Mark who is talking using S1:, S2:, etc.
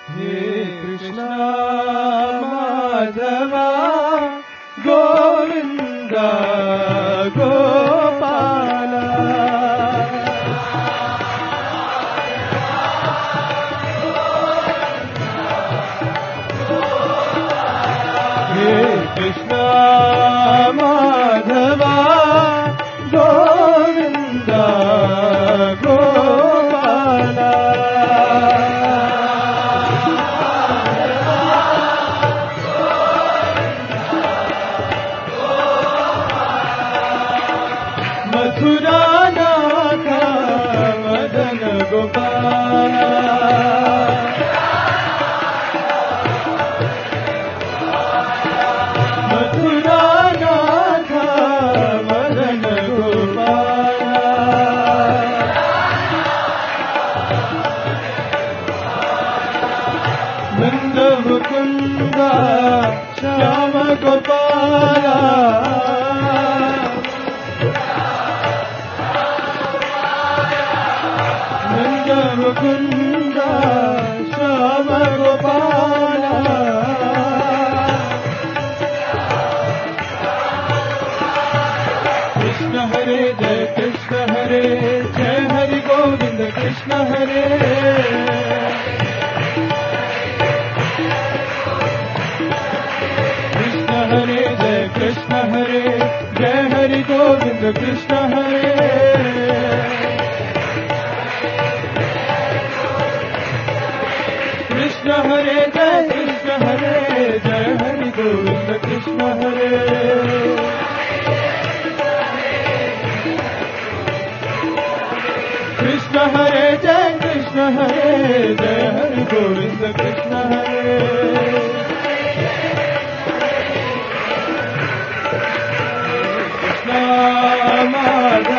S1: हे कृष्ण माधव गोविंद गोपाल हे कृष्ण माधव गोविंद गोपाल मथुरा नाथ मदन गोपाल मथुरा नाथ मदन गोपाल नंद मुकुंद श्याम गोपाल मुकुंद श्याम गोपाल कृष्ण हरे जय हरि गोविंद कृष्ण हरे कृष्ण हरे जय हरि गोविंद कृष्ण हरे कृष्ण हरे जय हरि गोविंद कृष्ण हरे कृष्ण हरे जय हरि गोविंद कृष्ण हरे कृष्ण माधव